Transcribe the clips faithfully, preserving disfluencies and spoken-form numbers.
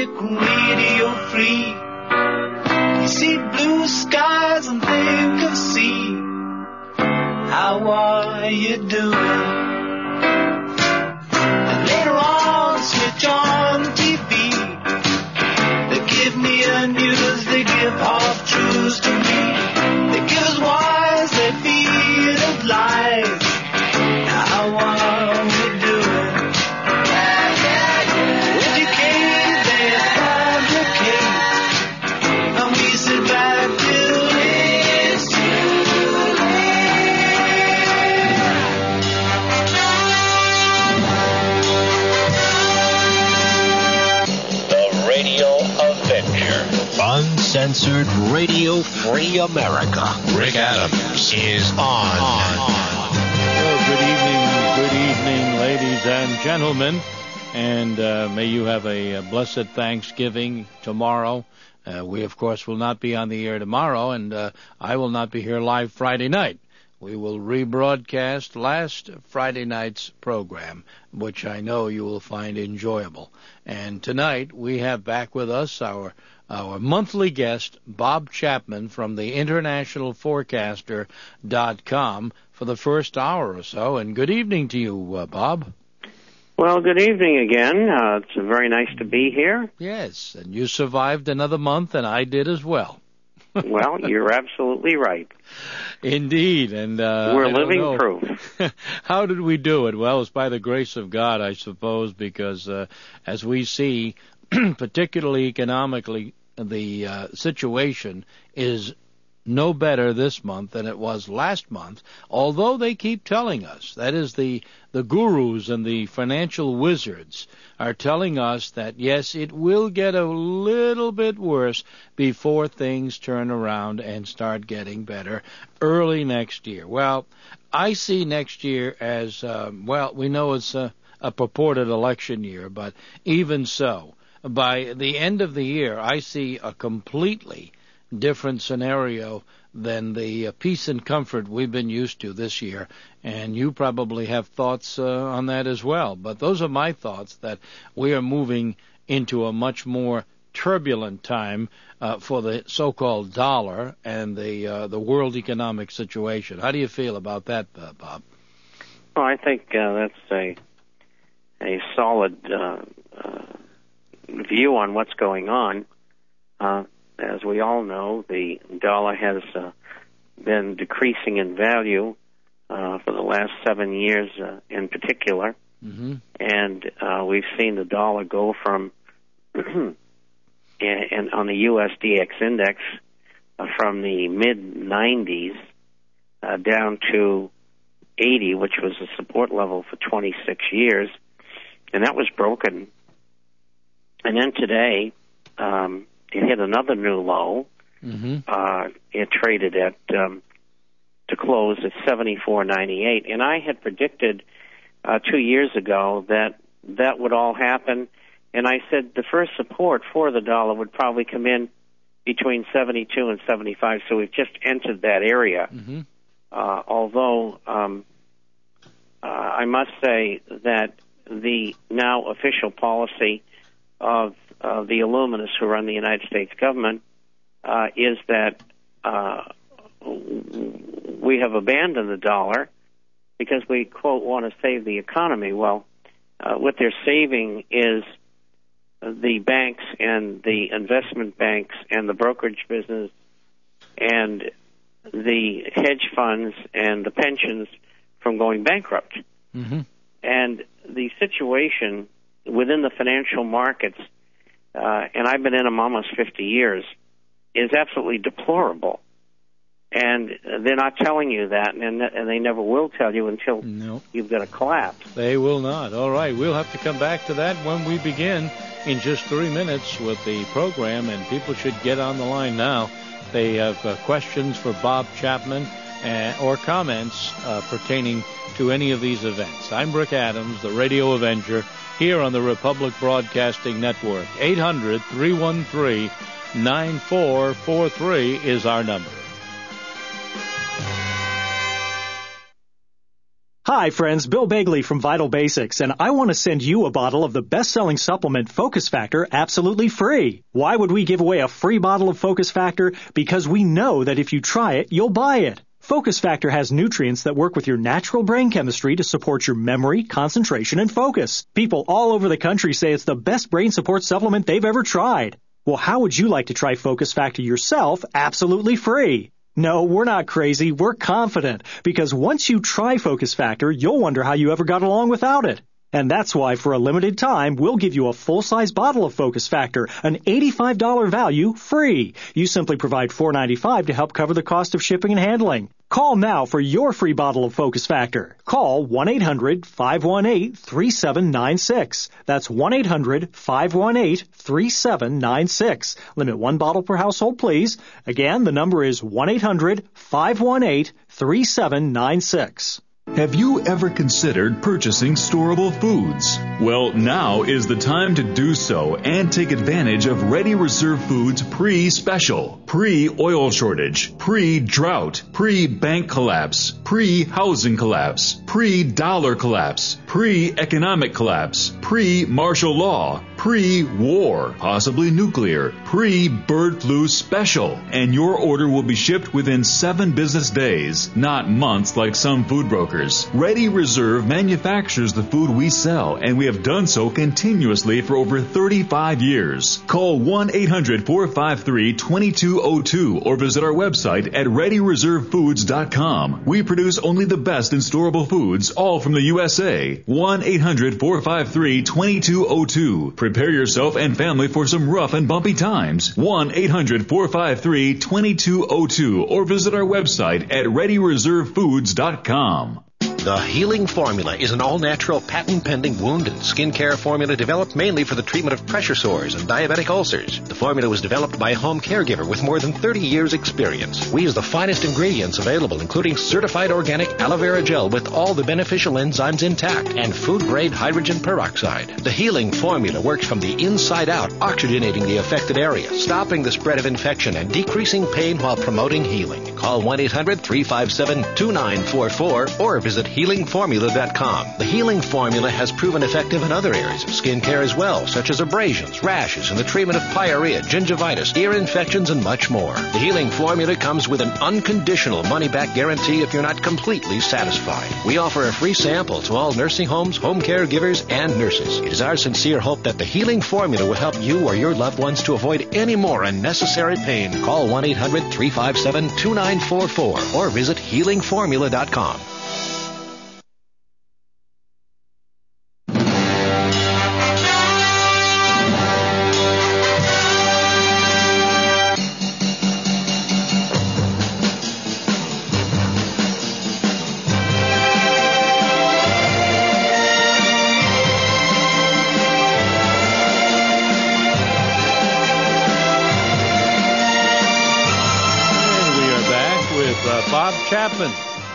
music radio free. You see blue skies and think of sea. How are you doing? And later on, switch on the T V. They give me a news, they give half truths to me. They give us wise, they feed us lies. Now how are we doing? Educate, they fabricate, and we sit back till it's too late. The Radio Avenger. Uncensored, radio-free America. Rick Adams is on. on. Well, good evening, good evening, ladies and gentlemen, and uh, may you have a, a blessed Thanksgiving tomorrow. Uh, we, of course, will not be on the air tomorrow, and uh, I will not be here live Friday night. We will rebroadcast last Friday night's program, which I know you will find enjoyable. And tonight we have back with us our our monthly guest, Bob Chapman from the international forecaster dot com for the first hour or so. And good evening to you, uh, Bob. Well, good evening again. Uh, it's very nice to be here. Yes, and you survived another month, and I did as well. Well, you're absolutely right. Indeed, and uh, we're I don't living know. proof. How did we do it? Well, it's by the grace of God, I suppose, because uh, as we see, particularly economically, the uh, situation is no better this month than it was last month, although they keep telling us, that is the, the gurus and the financial wizards are telling us that, yes, it will get a little bit worse before things turn around and start getting better early next year. Well, I see next year as, um, well, we know it's a, a purported election year, but even so, by the end of the year, I see a completely different scenario than the uh, peace and comfort we've been used to this year, and you probably have thoughts uh, on that as well. But those are my thoughts, that we are moving into a much more turbulent time uh, for the so-called dollar and the uh, the world economic situation. How do you feel about that, uh, Bob? Well, I think uh, that's a a solid uh, uh, view on what's going on. Uh, As we all know, the dollar has uh, been decreasing in value uh, for the last seven years uh, in particular. Mm-hmm. And uh, we've seen the dollar go from, and, and on the U S D X index, uh, from the mid nineties uh, down to eighty, which was a support level for twenty-six years. And that was broken. And then today, um, it hit another new low. Mm-hmm. Uh, it traded at um, to close at seventy-four ninety-eight, and I had predicted uh, two years ago that that would all happen. And I said the first support for the dollar would probably come in between seventy-two and seventy-five. So we've just entered that area. Mm-hmm. Uh, although um, uh, I must say that the now official policy of uh, the Illuminists who run the United States government uh, is that uh, we have abandoned the dollar because we, quote, want to save the economy. Well, uh, what they're saving is the banks and the investment banks and the brokerage business and the hedge funds and the pensions from going bankrupt. Mm-hmm. And the situation within the financial markets, uh, and I've been in them almost fifty years, is absolutely deplorable. And they're not telling you that, and, and they never will tell you until no. you've got a collapse. They will not. All right, we'll have to come back to that when we begin in just three minutes with the program, and people should get on the line now. They have uh, questions for Bob Chapman uh, or comments uh, pertaining to any of these events. I'm Rick Adams, the Radio Avenger, here on the Republic Broadcasting Network. eight hundred, three one three, nine four four three is our number. Hi, friends. Bill Bagley from Vital Basics, and I want to send you a bottle of the best-selling supplement Focus Factor absolutely free. Why would we give away a free bottle of Focus Factor? Because we know that if you try it, you'll buy it. Focus Factor has nutrients that work with your natural brain chemistry to support your memory, concentration, and focus. People all over the country say it's the best brain support supplement they've ever tried. Well, how would you like to try Focus Factor yourself absolutely free? No, we're not crazy. We're confident. Because once you try Focus Factor, you'll wonder how you ever got along without it. And that's why, for a limited time, we'll give you a full-size bottle of Focus Factor, an eighty-five dollars value, free. You simply provide four dollars and ninety-five cents to help cover the cost of shipping and handling. Call now for your free bottle of Focus Factor. Call one eight hundred five one eight three seven nine six. That's one eight hundred five one eight three seven nine six. Limit one bottle per household, please. Again, the number is one eight hundred five one eight three seven nine six. Have you ever considered purchasing storable foods? Well, now is the time to do so and take advantage of Ready Reserve Foods pre-special, pre-oil shortage, pre-drought, pre-bank collapse, pre-housing collapse, pre-dollar collapse, pre-economic collapse, pre-martial law, pre-war, possibly nuclear, pre-bird flu special. And your order will be shipped within seven business days, not months like some food brokers. Ready Reserve manufactures the food we sell, and we have done so continuously for over thirty-five years. Call one eight hundred four five three two two zero two or visit our website at ready reserve foods dot com. We produce only the best in storable foods, all from the U S A. one eight hundred four five three two two zero two. Prepare yourself and family for some rough and bumpy times. one eight hundred four five three two two zero two or visit our website at ready reserve foods dot com. The Healing Formula is an all-natural, patent-pending wound and skin care formula developed mainly for the treatment of pressure sores and diabetic ulcers. The formula was developed by a home caregiver with more than thirty years' experience. We use the finest ingredients available, including certified organic aloe vera gel with all the beneficial enzymes intact and food-grade hydrogen peroxide. The Healing Formula works from the inside out, oxygenating the affected area, stopping the spread of infection, and decreasing pain while promoting healing. Call one eight hundred three five seven two nine four four or visit healing formula dot com. The Healing Formula has proven effective in other areas of skin care as well, such as abrasions, rashes, and the treatment of pyorrhea, gingivitis, ear infections, and much more. The Healing Formula comes with an unconditional money-back guarantee if you're not completely satisfied. We offer a free sample to all nursing homes, home caregivers, and nurses. It is our sincere hope that the Healing Formula will help you or your loved ones to avoid any more unnecessary pain. Call one eight hundred three five seven two nine four four or visit healing formula dot com. Chapman,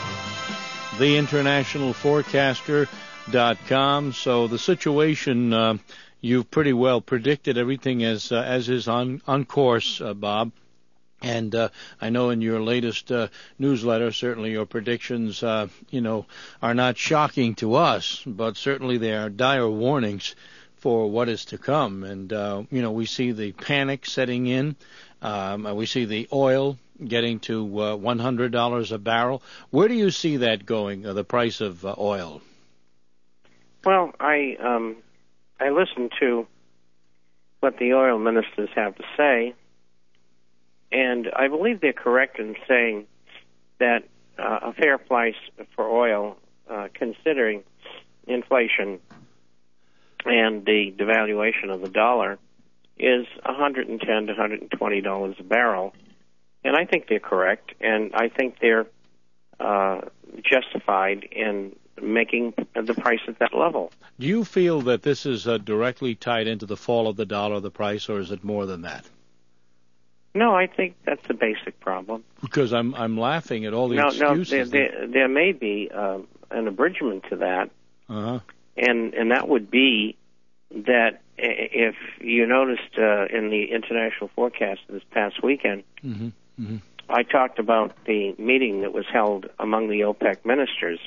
the international forecaster dot com. So the situation, uh, you've pretty well predicted everything as uh, as is on on course, uh, Bob. And uh, I know in your latest uh, newsletter, certainly your predictions, uh, you know, are not shocking to us, but certainly they are dire warnings for what is to come. And uh, you know, we see the panic setting in. Um, we see the oil getting to uh, one hundred dollars a barrel. Where do you see that going, uh, the price of uh, oil? Well, I um, I listened to what the oil ministers have to say, and I believe they're correct in saying that uh, a fair price for oil, uh, considering inflation and the devaluation of the dollar, is one hundred ten to one hundred twenty dollars a barrel. And I think they're correct, and I think they're uh, justified in making the price at that level. Do you feel that this is uh, directly tied into the fall of the dollar, the price, or is it more than that? No, I think that's the basic problem. Because I'm I'm laughing at all the no, excuses. No, there, there, there may be uh, an abridgment to that, uh-huh. and and that would be that if you noticed uh, in the international forecast this past weekend, mm-hmm. Mm-hmm. I talked about the meeting that was held among the OPEC ministers,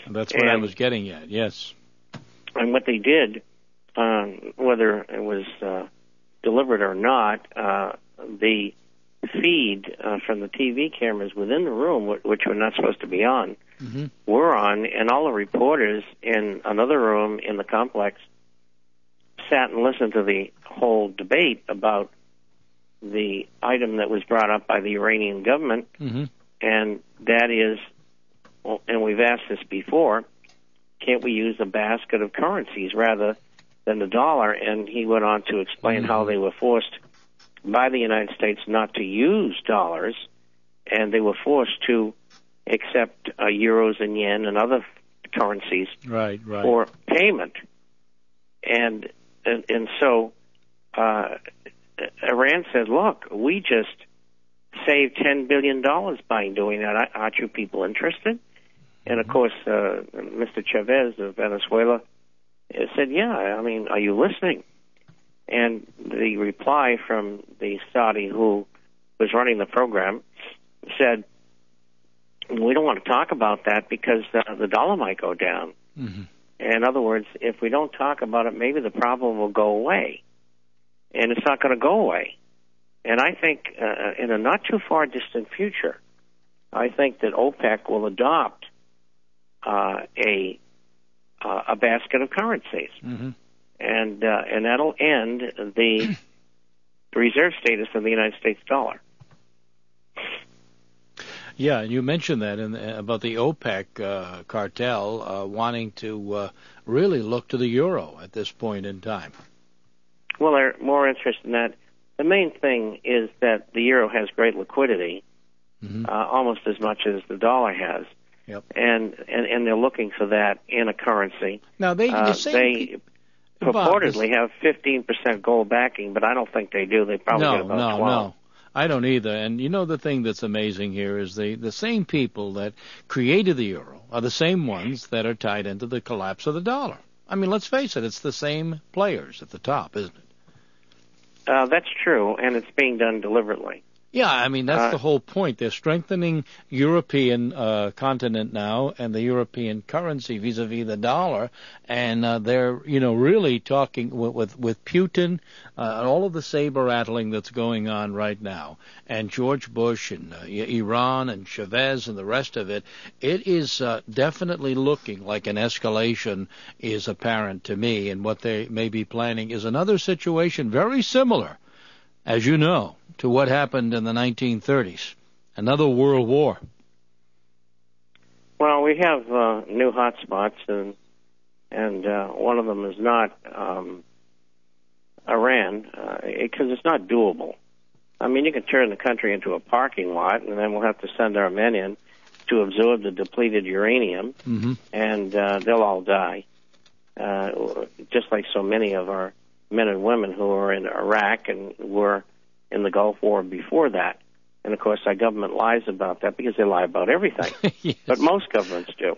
That's what and, I was getting at, yes. And what they did, um, whether it was uh, delivered or not, uh, the feed uh, from the T V cameras within the room, which were not supposed to be on, mm-hmm. were on, and all the reporters in another room in the complex sat and listened to the whole debate about the item that was brought up by the Iranian government, mm-hmm. and that is, and we've asked this before, can't we use a basket of currencies rather than the dollar? And he went on to explain mm-hmm. how they were forced by the United States not to use dollars, and they were forced to accept uh, euros and yen and other currencies right, right. for payment. And and, and so uh, Iran said, look, we just saved ten billion dollars by doing that. Aren't you people interested? And, of course, uh, Mister Chavez of Venezuela said, yeah, I mean, are you listening? And the reply from the Saudi who was running the program said, we don't want to talk about that because uh, the dollar might go down. Mm-hmm. In other words, if we don't talk about it, maybe the problem will go away. And it's not going to go away. And I think uh, in a not too far distant future, I think that OPEC will adopt uh, a uh, a basket of currencies. Mm-hmm. And uh, and that'll end the reserve status of the United States dollar. Yeah, and you mentioned that in, about the OPEC uh, cartel uh, wanting to uh, really look to the euro at this point in time. Well, they're more interested in that. The main thing is that the euro has great liquidity, mm-hmm. uh, almost as much as the dollar has. Yep. And, and and they're looking for that in a currency. Now they uh, the they pe- purportedly Bob, have fifteen percent gold backing, but I don't think they do. They probably no, get about no, twelve. No. I don't either. And you know the thing that's amazing here is the, the same people that created the euro are the same ones that are tied into the collapse of the dollar. I mean, let's face it, it's the same players at the top, isn't it? Uh, that's true, and it's being done deliberately. Yeah, I mean, that's uh, the whole point. They're strengthening European uh, continent now and the European currency vis-a-vis the dollar, and uh, they're, you know, really talking with with, with Putin uh, and all of the saber-rattling that's going on right now, and George Bush and uh, Iran and Chavez and the rest of it. It is uh, definitely looking like an escalation is apparent to me, and what they may be planning is another situation very similar, as you know, to what happened in the nineteen thirties, another world war. Well, we have uh, new hotspots, and and uh, one of them is not um, Iran, because uh, it's not doable. I mean, you can turn the country into a parking lot, and then we'll have to send our men in to absorb the depleted uranium, mm-hmm. and uh, they'll all die, uh, just like so many of our men and women who are in Iraq and were in the Gulf War before that. And, of course, our government lies about that because they lie about everything. Yes. But most governments do.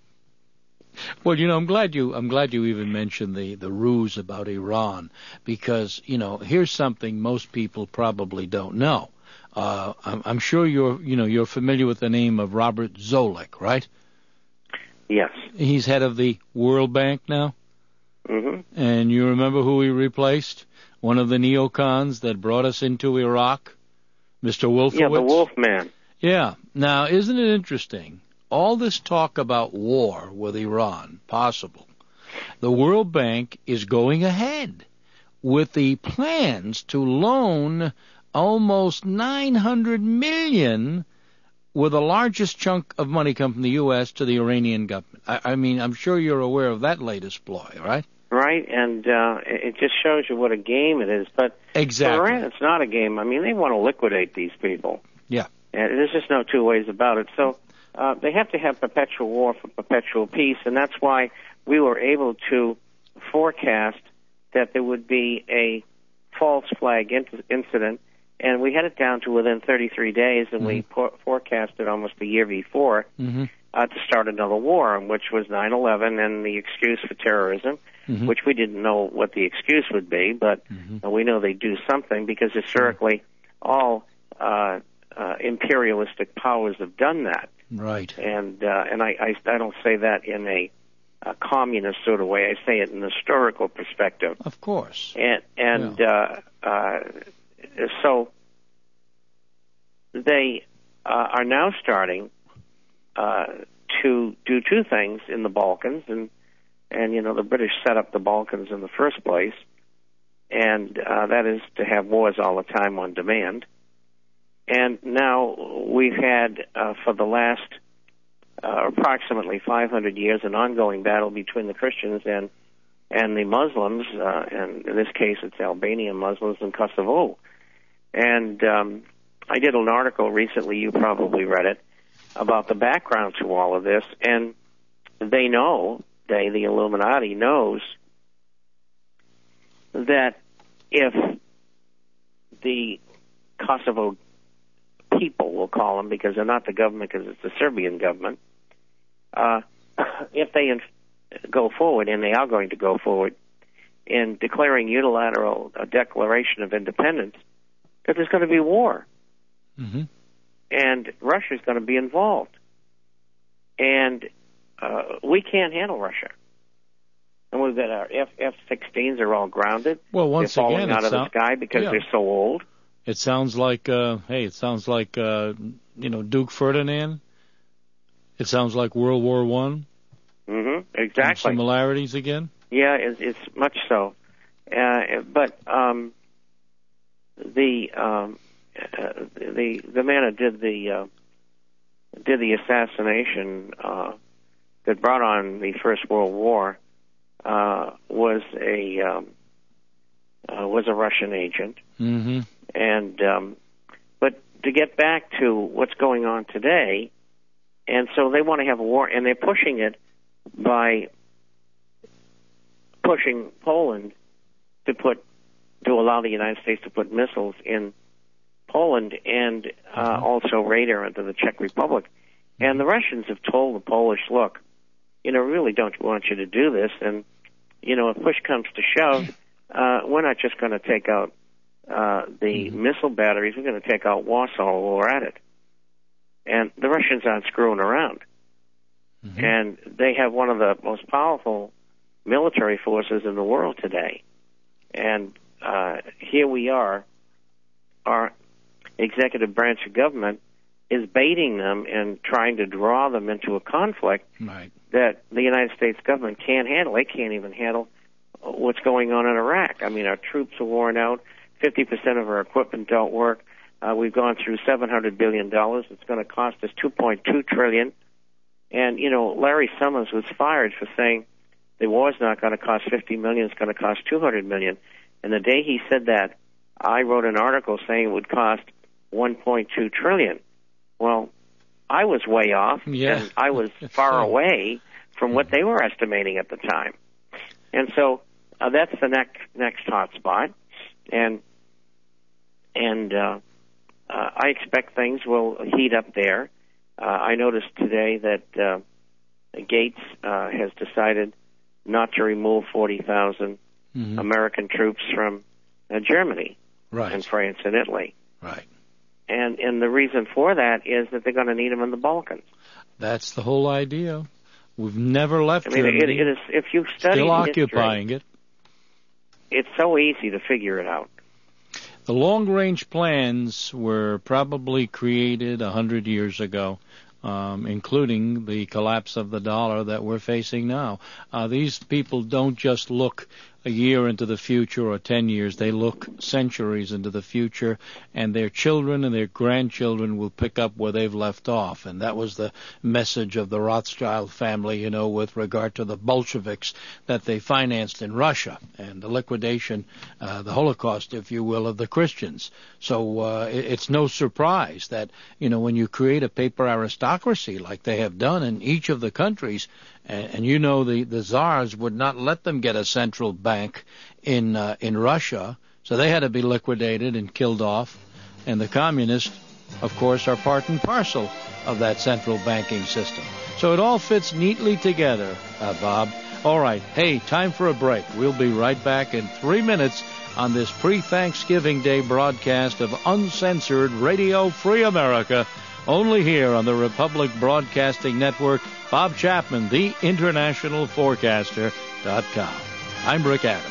Well, you know, I'm glad you I'm glad you even mentioned the, the ruse about Iran because, you know, here's something most people probably don't know. Uh, I'm, I'm sure you're, you know, you're familiar with the name of Robert Zoellick, right? Yes. He's head of the World Bank now. Mm-hmm. And you remember who he replaced? One of the neocons that brought us into Iraq, Mister Wolfowitz. Yeah, the Wolfman. Yeah. Now, isn't it interesting? All this talk about war with Iran, possible. The World Bank is going ahead with the plans to loan almost nine hundred million dollars, with the largest chunk of money come from the U S to the Iranian government. I, I mean, I'm sure you're aware of that latest ploy, right? Right, and uh, it just shows you what a game it is. But exactly. for Iran, it's not a game. I mean, they want to liquidate these people. Yeah. And there's just no two ways about it. So uh, they have to have perpetual war for perpetual peace, and that's why we were able to forecast that there would be a false flag in- incident, and we had it down to within thirty-three days, and mm-hmm. we por- forecasted almost a year before mm-hmm. uh, to start another war, which was nine eleven and the excuse for terrorism. Mm-hmm. Which we didn't know what the excuse would be, but mm-hmm. uh, we know they do something because historically all uh, uh, imperialistic powers have done that. Right. And uh, and I, I I don't say that in a, a communist sort of way. I say it in a historical perspective. Of course. And and yeah. uh, uh, so they uh, are now starting uh, to do two things in the Balkans, and and you know the British set up the Balkans in the first place, and uh, that is to have wars all the time on demand. And now we've had, uh, for the last uh, approximately five hundred years, an ongoing battle between the Christians and and the Muslims, uh, and in this case it's Albanian Muslims in Kosovo. And um, I did an article recently, you probably read it, about the background to all of this, and they know, they, the Illuminati, knows that if the Kosovo people, we'll call them, because they're not the government, because it's the Serbian government, uh, if they inf- go forward, and they are going to go forward, in declaring unilateral a declaration of independence, that there's going to be war. Mm-hmm. And Russia's going to be involved. And uh, we can't handle Russia. And we've got our F- F-sixteens are all grounded. Well, once they're falling again, out of sound- the sky because yeah. they're so old. It sounds like, uh, hey, it sounds like, uh, you know, Duke Ferdinand. It sounds like World War One. Mm-hmm. Exactly. Similarities again. Yeah, it's, it's much so. Uh, but um, the um, uh, the the man who did the uh, did the assassination uh, that brought on the First World War uh, was a um, uh, was a Russian agent. Mm-hmm. And um, but to get back to what's going on today, and so they want to have a war, and they're pushing it by pushing Poland to put to allow the United States to put missiles in Poland and uh, mm-hmm. also radar into the Czech Republic. And the Russians have told the Polish, look, you know, really don't want you to do this, and you know, if push comes to shove, uh, we're not just going to take out Uh, the mm-hmm. missile batteries, we're going to take out Warsaw while we're at it. And the Russians aren't screwing around. Mm-hmm. And they have one of the most powerful military forces in the world today. And uh, here we are, our executive branch of government is baiting them and trying to draw them into a conflict right. that the United States government can't handle. They can't even handle what's going on in Iraq. I mean, our troops are worn out. fifty percent of our equipment don't work. Uh, we've gone through seven hundred billion dollars. It's going to cost us two point two trillion dollars. And, you know, Larry Summers was fired for saying the war's not going to cost fifty million dollars, it's going to cost two hundred million dollars. And the day he said that, I wrote an article saying it would cost one point two trillion dollars. Well, I was way off, yeah. and I was far away from what they were estimating at the time. And so uh, that's the next, next hot spot. And And uh, uh, I expect things will heat up there. Uh, I noticed today that uh, Gates uh, has decided not to remove forty thousand mm-hmm. American troops from uh, Germany right. and France and Italy. Right. And and the reason for that is that they're going to need them in the Balkans. That's the whole idea. We've never left I mean, Germany. It, it is, if you study Still history, occupying it. It's so easy to figure it out. The long-range plans were probably created a hundred years ago, um, including the collapse of the dollar that we're facing now. Uh, these people don't just look a year into the future or ten years. They look centuries into the future, and their children and their grandchildren will pick up where they've left off. And that was the message of the Rothschild family, you know, with regard to the Bolsheviks that they financed in Russia and the liquidation, uh, the Holocaust, if you will, of the Christians. So uh, it's no surprise that, you know, when you create a paper aristocracy like they have done in each of the countries, and, and you know the, the czars would not let them get a central bank in uh, in Russia, so they had to be liquidated and killed off. And the communists, of course, are part and parcel of that central banking system. So it all fits neatly together, uh, Bob. All right. Hey, time for a break. We'll be right back in three minutes on this pre-Thanksgiving Day broadcast of Uncensored Radio Free America only here on the Republic Broadcasting Network. Bob Chapman, the international forecaster dot com. I'm Rick Adams.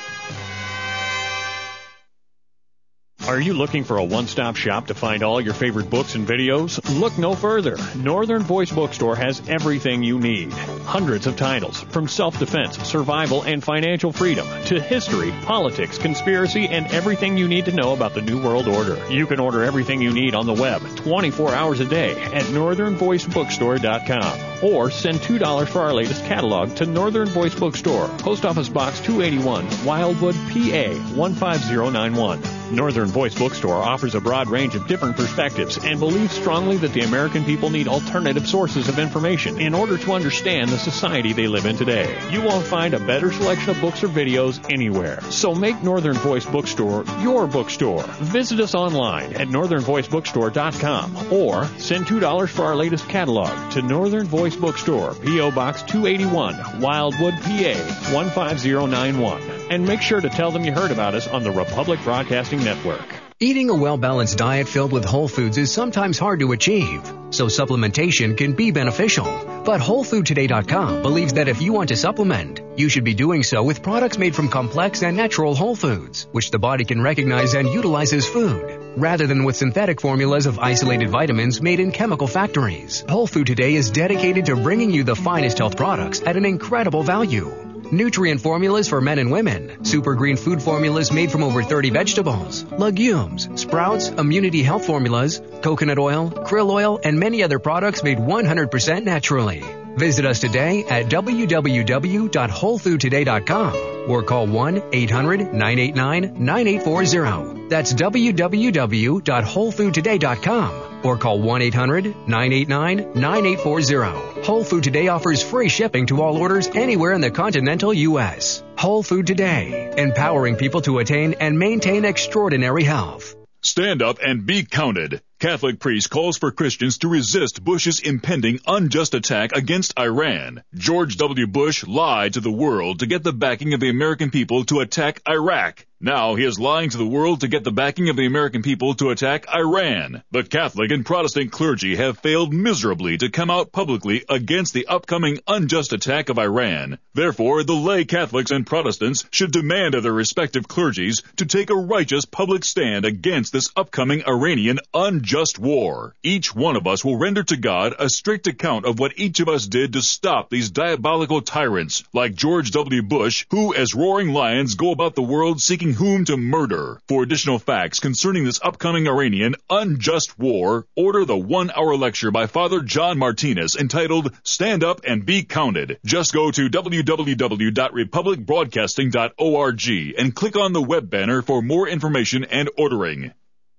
Are you looking for a one-stop shop to find all your favorite books and videos? Look no further. Northern Voice Bookstore has everything you need. Hundreds of titles, from self-defense, survival, and financial freedom, to history, politics, conspiracy, and everything you need to know about the New World Order. You can order everything you need on the web twenty-four hours a day at northern voice bookstore dot com. Or send two dollars for our latest catalog to Northern Voice Bookstore, Post Office Box two eighty-one, Wildwood, P A one five zero nine one. Northern Voice Bookstore offers a broad range of different perspectives and believes strongly that the American people need alternative sources of information in order to understand the society they live in today. You won't find a better selection of books or videos anywhere. So make Northern Voice Bookstore your bookstore. Visit us online at northern voice bookstore dot com or send two dollars for our latest catalog to Northern Voice Bookstore, P O Box two eighty-one, Wildwood, P A one five zero nine one. And make sure to tell them you heard about us on the Republic Broadcasting Network. Eating a well-balanced diet filled with whole foods is sometimes hard to achieve, so supplementation can be beneficial. But whole food today dot com believes that if you want to supplement, you should be doing so with products made from complex and natural whole foods, which the body can recognize and utilize as food, rather than with synthetic formulas of isolated vitamins made in chemical factories. Whole Food Today is dedicated to bringing you the finest health products at an incredible value. Nutrient formulas for men and women, super green food formulas made from over thirty vegetables, legumes, sprouts, immunity health formulas, coconut oil, krill oil, and many other products made one hundred percent naturally. Visit us today at w w w dot whole food today dot com or call one eight hundred nine eight nine nine eight four zero. That's w w w dot whole food today dot com or call one eight hundred nine eight nine nine eight four zero. Whole Food Today offers free shipping to all orders anywhere in the continental U S. Whole Food Today, empowering people to attain and maintain extraordinary health. Stand up and be counted. Catholic priest calls for Christians to resist Bush's impending unjust attack against Iran. George W. Bush lied to the world to get the backing of the American people to attack Iraq. Now he is lying to the world to get the backing of the American people to attack Iran. The Catholic and Protestant clergy have failed miserably to come out publicly against the upcoming unjust attack of Iran. Therefore, the lay Catholics and Protestants should demand of their respective clergies to take a righteous public stand against this upcoming Iranian unjust war. Each one of us will render to God a strict account of what each of us did to stop these diabolical tyrants like George W. Bush, who as roaring lions go about the world seeking whom to murder. For additional facts concerning this upcoming Iranian unjust war, order the one-hour lecture by Father John Martinez entitled Stand Up and Be Counted. Just go to w w w dot republic broadcasting dot org and click on the web banner for more information and ordering.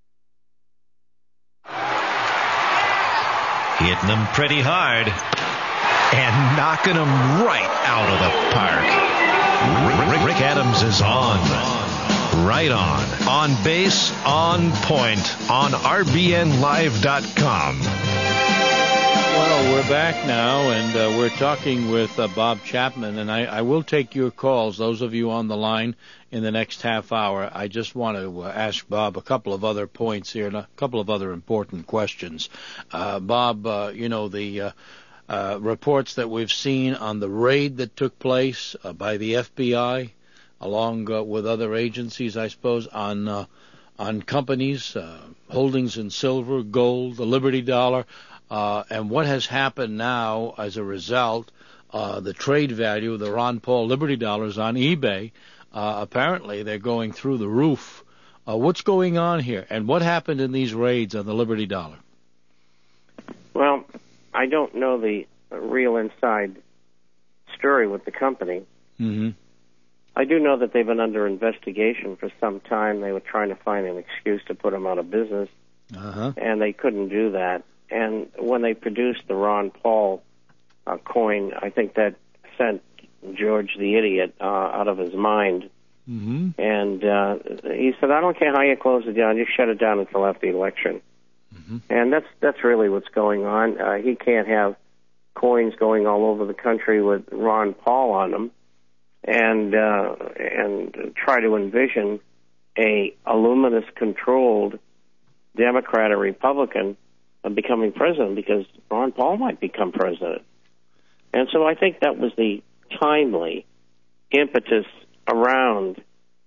Hitting them pretty hard and knocking them right out of the park. Rick, Rick Adams is on. Right on. On base, on point, on r b n live dot com. Well, we're back now, and uh, we're talking with uh, Bob Chapman, and I, I will take your calls, those of you on the line, in the next half hour. I just want to uh, ask Bob a couple of other points here, and a couple of other important questions. Uh, Bob, uh, you know, the uh, uh, reports that we've seen on the raid that took place uh, by the F B I, along uh, with other agencies, I suppose, on uh, on companies, uh, holdings in silver, gold, the Liberty Dollar, uh, and what has happened now as a result, uh, the trade value of the Ron Paul Liberty Dollars on eBay, uh, apparently they're going through the roof. Uh, what's going on here, and what happened in these raids on the Liberty Dollar? Well, I don't know the real inside story with the company. Mm-hmm. I do know that they've been under investigation for some time. They were trying to find an excuse to put them out of business, uh-huh. and they couldn't do that. And when they produced the Ron Paul uh, coin, I think that sent George the idiot uh, out of his mind. Mm-hmm. And uh, he said, I don't care how you close it down, just shut it down until after the election. Mm-hmm. And that's that's really what's going on. Uh, he can't have coins going all over the country with Ron Paul on them. And uh, and try to envision a Illuminist-controlled Democrat or Republican of becoming president because Ron Paul might become president. And so I think that was the timely impetus around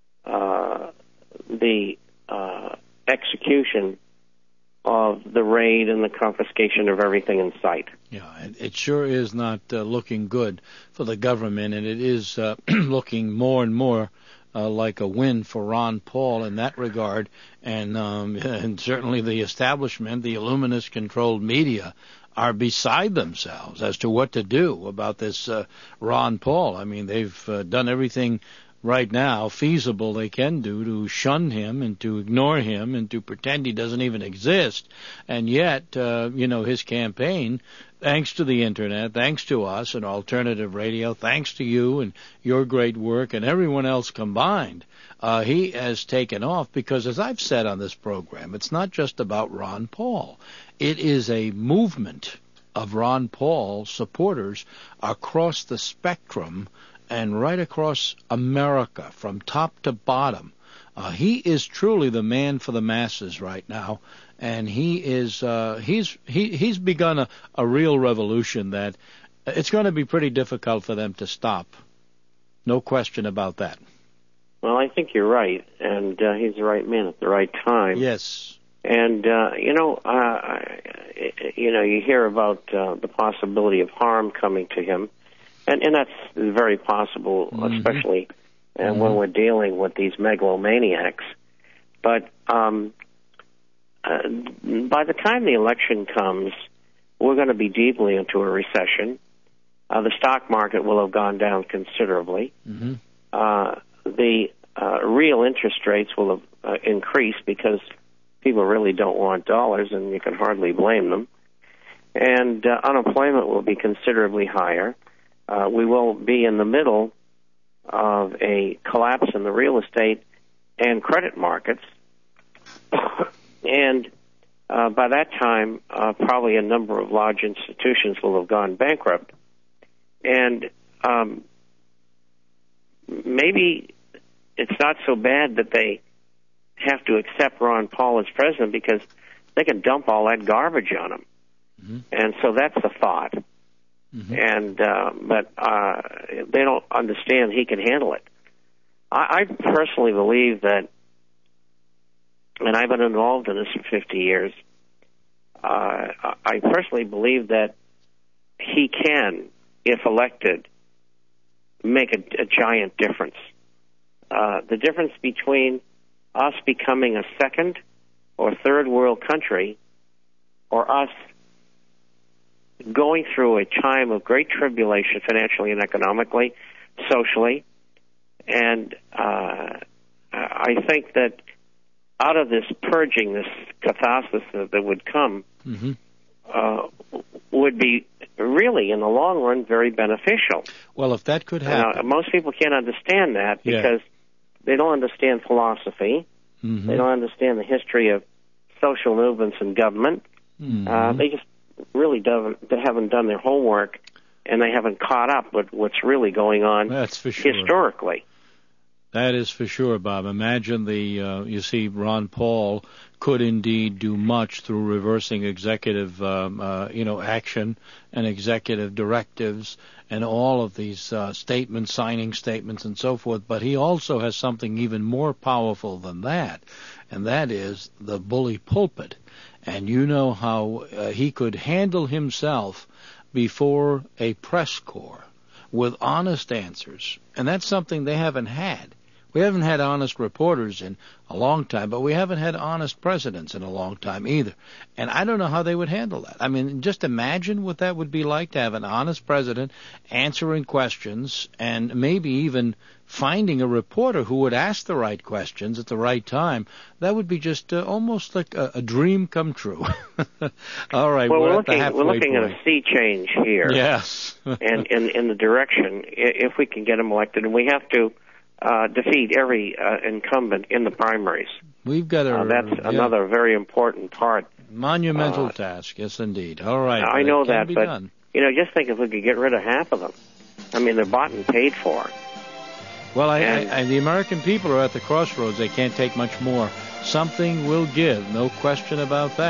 uh, the uh, execution of the raid and the confiscation of everything in sight. Yeah, it, it sure is not uh, looking good for the government, and it is uh, looking more and more uh, like a win for Ron Paul in that regard, and, um, and certainly the establishment, the Illuminist-controlled media, are beside themselves as to what to do about this uh, Ron Paul. I mean, they've uh, done everything right now feasible they can do to shun him and to ignore him and to pretend he doesn't even exist. And yet, uh, you know, his campaign, thanks to the Internet, thanks to us and alternative radio, thanks to you and your great work and everyone else combined, uh, he has taken off because, as I've said on this program, it's not just about Ron Paul. It is a movement of Ron Paul supporters across the spectrum and right across America, from top to bottom. Uh, he is truly the man for the masses right now, and he is uh, he's he he's begun a, a real revolution that it's going to be pretty difficult for them to stop. No question about that. Well, I think you're right, and uh, he's the right man at the right time. Yes. And uh, you know, uh, you know, you hear about uh, the possibility of harm coming to him. And, and that's very possible, mm-hmm. especially uh, mm-hmm. when we're dealing with these megalomaniacs. But um, uh, by the time the election comes, we're going to be deeply into a recession. Uh, the stock market will have gone down considerably. Mm-hmm. Uh, the uh, real interest rates will have uh, increased because people really don't want dollars, and you can hardly blame them. And uh, unemployment will be considerably higher. Uh, we will be in the middle of a collapse in the real estate and credit markets. and uh, by that time, uh, probably a number of large institutions will have gone bankrupt. And um, maybe it's not so bad that they have to accept Ron Paul as president because they can dump all that garbage on him. Mm-hmm. And so that's the thought. Mm-hmm. And uh, but uh, they don't understand he can handle it. I, I personally believe that, and I've been involved in this for fifty years. Uh, I personally believe that he can, if elected, make a, a giant difference. Uh, the difference between us becoming a second or third world country, or us going through a time of great tribulation financially and economically, socially, and uh, I think that out of this purging, this catharsis that, that would come, mm-hmm. uh, would be really, in the long run, very beneficial. Well, if that could happen. Now, most people can't understand that because yeah. they don't understand philosophy. Mm-hmm. They don't understand the history of social movements and government. Mm-hmm. Uh, they just really don't, they haven't done their homework, and they haven't caught up with what's really going on That's for sure. historically. That is for sure, Bob. Imagine the, uh, you see, Ron Paul could indeed do much through reversing executive, um, uh, you know, action and executive directives and all of these uh, statements, signing statements and so forth. But he also has something even more powerful than that, and that is the bully pulpit. And you know how uh, he could handle himself before a press corps with honest answers. And that's something they haven't had. We haven't had honest reporters in a long time, but we haven't had honest presidents in a long time either. And I don't know how they would handle that. I mean, just imagine what that would be like to have an honest president answering questions and maybe even finding a reporter who would ask the right questions at the right time. That would be just uh, almost like a, a dream come true. All right, well, we're, we're at the looking, halfway we're looking point. at a sea change here. Yes. and in, in the direction, if we can get him elected, and we have to Uh, defeat every uh, incumbent in the primaries. We've got a, uh, that's yeah. another very important part. Monumental uh, task, yes, indeed. All right. I know that, but done. you know, just think if we could get rid of half of them. I mean, they're bought and paid for. Well, I, and, I, I, the American people are at the crossroads. They can't take much more. Something will give, no question about that.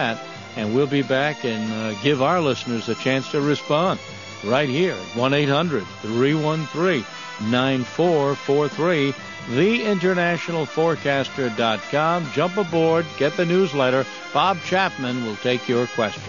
and we'll be back and uh, give our listeners a chance to respond right here at one eight hundred three one three nine four four three, the international forecaster dot com. Jump aboard, get the newsletter. Bob Chapman will take your questions.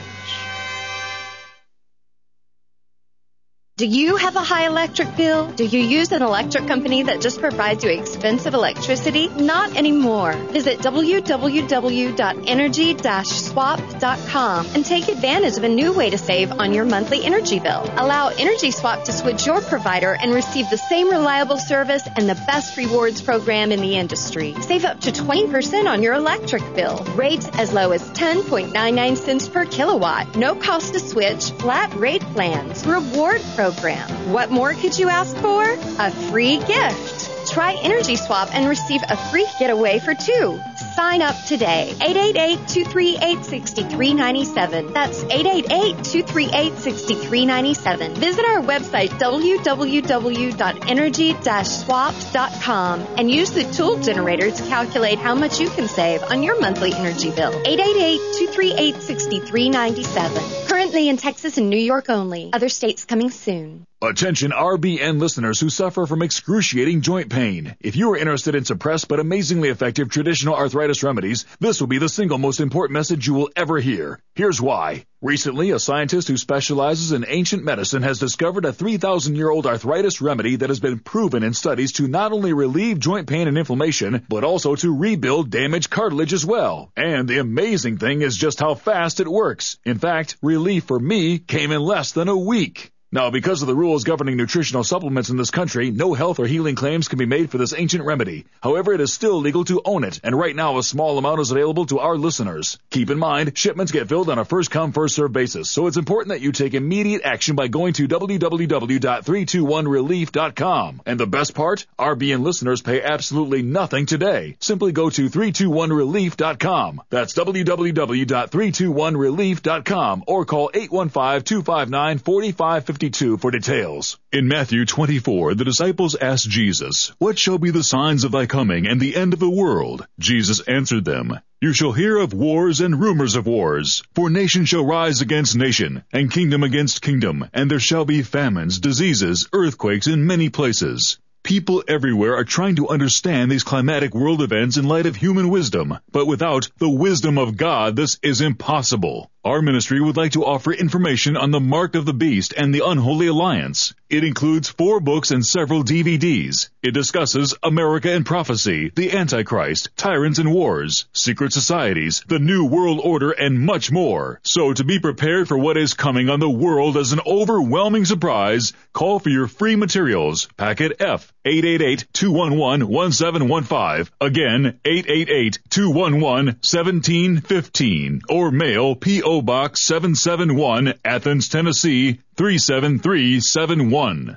Do you have a high electric bill? Do you use an electric company that just provides you expensive electricity? Not anymore. Visit w w w dot energy dash swap dot com and take advantage of a new way to save on your monthly energy bill. Allow Energy Swap to switch your provider and receive the same reliable service and the best rewards program in the industry. Save up to twenty percent on your electric bill. Rates as low as ten point nine nine cents per kilowatt. No cost to switch. Flat rate plans. Reward program. What more could you ask for? A free gift. Try Energy Swap and receive a free getaway for two. Sign up today. eight eight eight, two three eight, six three nine seven. That's eight eight eight, two three eight, six three nine seven. Visit our website, w w w dot energy dash swap dot com, and use the tool generator to calculate how much you can save on your monthly energy bill. eight eight eight, two three eight, six three nine seven. Currently in Texas and New York only. Other states coming soon. Attention R B N listeners who suffer from excruciating joint pain. If you are interested in suppressed but amazingly effective traditional arthritis remedies, this will be the single most important message you will ever hear. Here's why. Recently, a scientist who specializes in ancient medicine has discovered a three thousand year old arthritis remedy that has been proven in studies to not only relieve joint pain and inflammation, but also to rebuild damaged cartilage as well. And the amazing thing is just how fast it works. In fact, relief for me came in less than a week. Now, because of the rules governing nutritional supplements in this country, no health or healing claims can be made for this ancient remedy. However, it is still legal to own it, and right now a small amount is available to our listeners. Keep in mind, shipments get filled on a first-come, first-served basis, so it's important that you take immediate action by going to w w w dot three two one relief dot com. And the best part? R B N listeners pay absolutely nothing today. Simply go to three two one relief dot com. That's w w w dot three two one relief dot com, or call eight one five, two five nine, four five five two for details. In Matthew twenty-four, the disciples asked Jesus, "What shall be the signs of thy coming and the end of the world?" Jesus answered them, "You shall hear of wars and rumors of wars. For nation shall rise against nation, and kingdom against kingdom, and there shall be famines, diseases, earthquakes in many places." People everywhere are trying to understand these climatic world events in light of human wisdom, but without the wisdom of God, this is impossible. Our ministry would like to offer information on the Mark of the Beast and the Unholy Alliance. It includes four books and several D V Ds. It discusses America and Prophecy, the Antichrist, Tyrants and Wars, Secret Societies, the New World Order, and much more. So to be prepared for what is coming on the world as an overwhelming surprise, call for your free materials. Packet F, eight eight eight, two one one, one seven one five. Again, eight eight eight, two one one, one seven one five. Or mail P O Box seven seven one, Athens, Tennessee, three seven three seven one.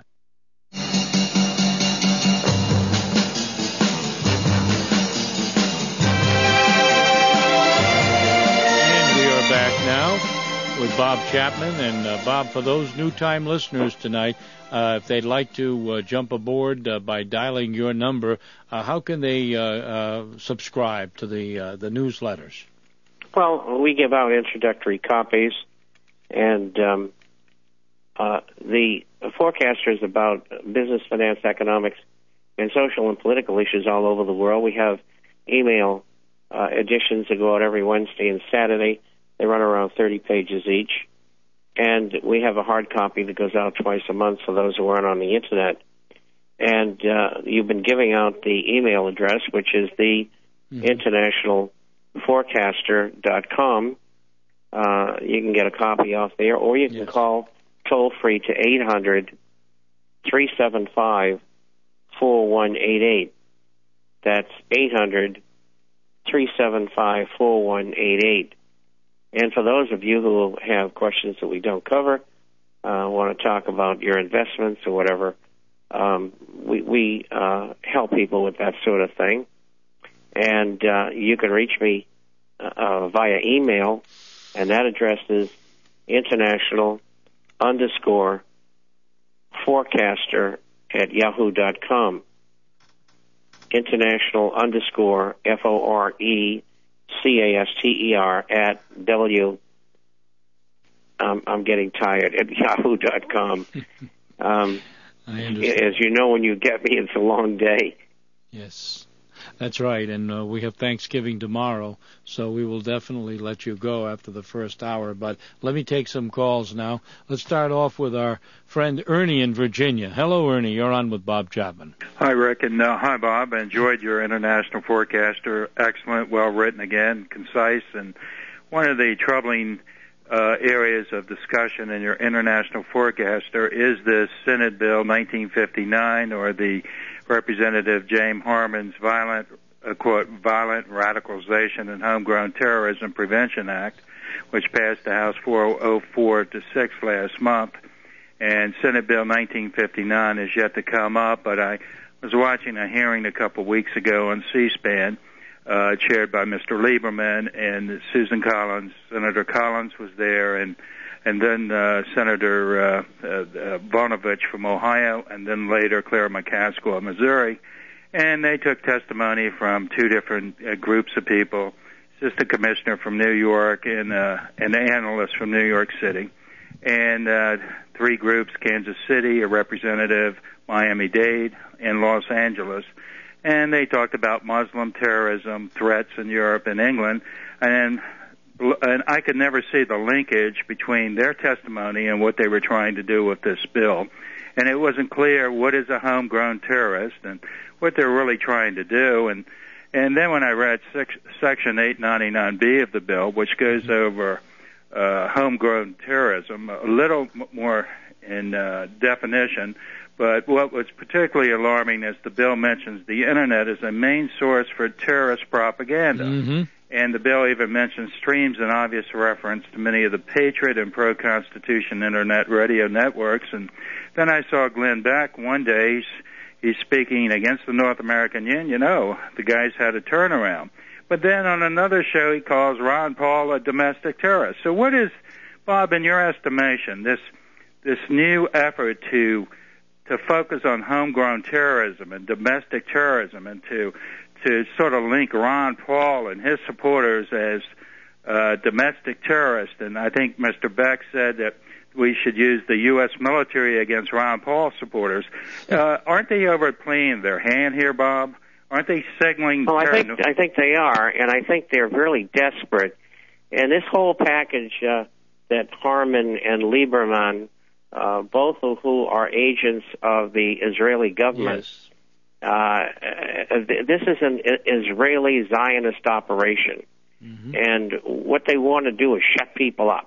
And we are back now with Bob Chapman. And uh, Bob, for those new time listeners tonight, uh, if they'd like to uh, jump aboard uh, by dialing your number, uh, how can they uh, uh, subscribe to the uh, the newsletters? Well, we give out introductory copies, and um, uh, the forecaster is about business, finance, economics, and social and political issues all over the world. We have email uh, editions that go out every Wednesday and Saturday. They run around thirty pages each. And we have a hard copy that goes out twice a month for those who aren't on the Internet. And uh, you've been giving out the email address, which is the mm-hmm. international forecaster dot com. Uh, you can get a copy off there, or you can yes. call toll-free to eight hundred, three seven five, four one eight eight. That's eight hundred, three seven five, four one eight eight. And for those of you who have questions that we don't cover, uh, want to talk about your investments or whatever, um, we, we uh, help people with that sort of thing. And uh, you can reach me uh, via email, and that address is international underscore forecaster at yahoo dot com. International underscore F O R E C A S T E R at W um, I'm getting tired at yahoo dot com. um, I understand. As you know, when you get me, it's a long day. Yes, that's right. And uh, we have Thanksgiving tomorrow, so we will definitely let you go after the first hour. But let me take some calls now. Let's start off with our friend Ernie in Virginia. Hello, Ernie. You're on with Bob Chapman. Hi, Rick, and uh, hi, Bob. I enjoyed your International Forecaster. Excellent, well-written again, concise. And one of the troubling uh, areas of discussion in your International Forecaster is this Senate Bill nineteen fifty-nine, or the Representative James Harman's violent, uh, quote, Violent Radicalization and Homegrown Terrorism Prevention Act, which passed the House four oh four to six last month. And Senate Bill nineteen fifty-nine is yet to come up, but I was watching a hearing a couple of weeks ago on C-SPAN, uh, chaired by Mister Lieberman, and Susan Collins. Senator Collins was there, and and then uh, Senator uh, uh, uh, Voinovich from Ohio, and then later Claire McCaskill of Missouri. And they took testimony from two different uh, groups of people, Assistant Commissioner from New York and uh, an analyst from New York City. And uh, three groups, Kansas City, a representative, Miami-Dade, and Los Angeles. And they talked about Muslim terrorism threats in Europe and England. And and I could never see the linkage between their testimony and what they were trying to do with this bill. And it wasn't clear what is a homegrown terrorist and what they're really trying to do. And and then when I read six, Section eight ninety-nine B of the bill, which goes over uh, homegrown terrorism, a little more in uh, definition, but what was particularly alarming is the bill mentions the Internet as a main source for terrorist propaganda. Mm-hmm. And the bill even mentions streams in obvious reference to many of the patriot and pro-Constitution Internet radio networks. And then I saw Glenn Beck one day. He's, he's speaking against the North American Union. Oh, the guy's had a turnaround. But then on another show, he calls Ron Paul a domestic terrorist. So what is, Bob, in your estimation, this this new effort to to focus on homegrown terrorism and domestic terrorism, and to to sort of link Ron Paul and his supporters as uh, domestic terrorists? And I think Mister Beck said that we should use the U S military against Ron Paul supporters. Uh, aren't they overplaying their hand here, Bob? Aren't they signaling? Well, I think I think they are, and I think they're really desperate. And this whole package uh, that Harman and Lieberman, uh, both of who are agents of the Israeli government, yes. uh, this is an Israeli Zionist operation. Mm-hmm. And what they want to do is shut people up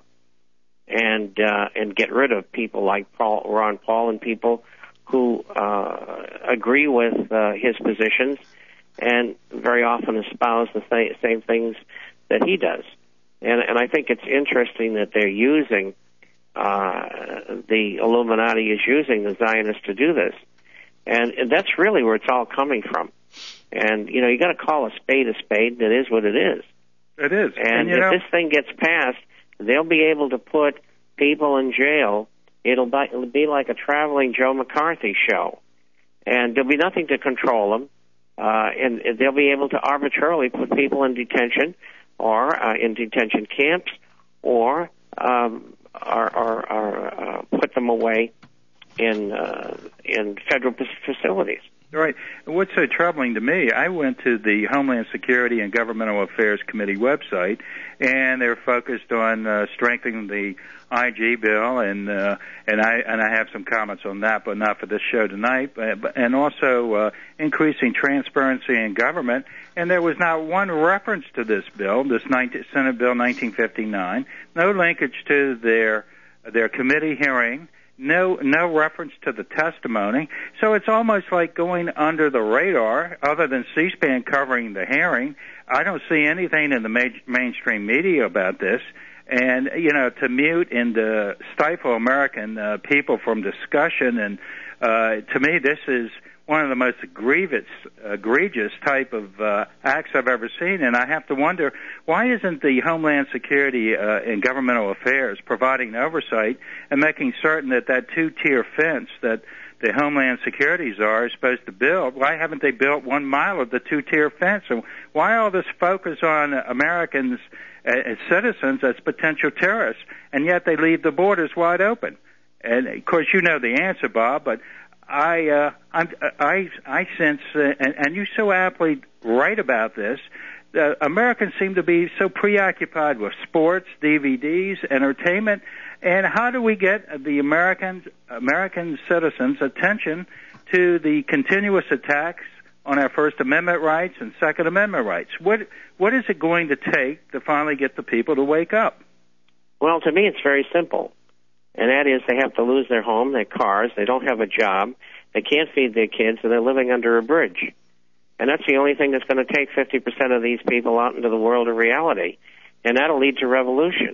and uh, and get rid of people like Paul, Ron Paul and people who uh, agree with uh, his positions and very often espouse the th- same things that he does. And, and I think it's interesting that they're using, uh, the Illuminati is using the Zionists to do this. And, and that's really where it's all coming from. And, you know, you got to call a spade a spade, and it is what it is. It is. And, and you if know, this thing gets passed, they'll be able to put people in jail. It'll be, it'll be like a traveling Joe McCarthy show. And there'll be nothing to control them. Uh, and, and they'll be able to arbitrarily put people in detention or uh, in detention camps or, um, or, or, or uh, put them away in uh, in federal facilities. Right. And what's so troubling to me, I went to the Homeland Security and Governmental Affairs Committee website, and they're focused on uh, strengthening the I G bill, and uh, and I and I have some comments on that, but not for this show tonight. But, and also uh, increasing transparency in government. And there was not one reference to this bill, this nineteen, Senate Bill nineteen fifty-nine. No linkage to their their committee hearing. No, no reference to the testimony. So it's almost like going under the radar, other than C-SPAN covering the hearing. I don't see anything in the ma- mainstream media about this. And, you know, to mute and to stifle American uh, people from discussion, and uh, to me this is one of the most egregious, egregious type of uh, acts I've ever seen. And I have to wonder, why isn't the Homeland Security uh, and Governmental Affairs providing oversight and making certain that that two-tier fence that the Homeland Security Czar is supposed to build, why haven't they built one mile of the two-tier fence? And why all this focus on Americans as citizens as potential terrorists, and yet they leave the borders wide open. And of course, you know the answer, Bob, but I, uh, I'm, I, I sense, uh, and, and you so aptly write about this, uh, Americans seem to be so preoccupied with sports, D V Ds, entertainment, and how do we get the Americans, American citizens' attention to the continuous attacks on our First Amendment rights and Second Amendment rights? What, what is it going to take to finally get the people to wake up? Well, to me, it's very simple. And that is they have to lose their home, their cars, they don't have a job, they can't feed their kids, and they're living under a bridge. And that's the only thing that's going to take fifty percent of these people out into the world of reality. And that'll lead to revolution.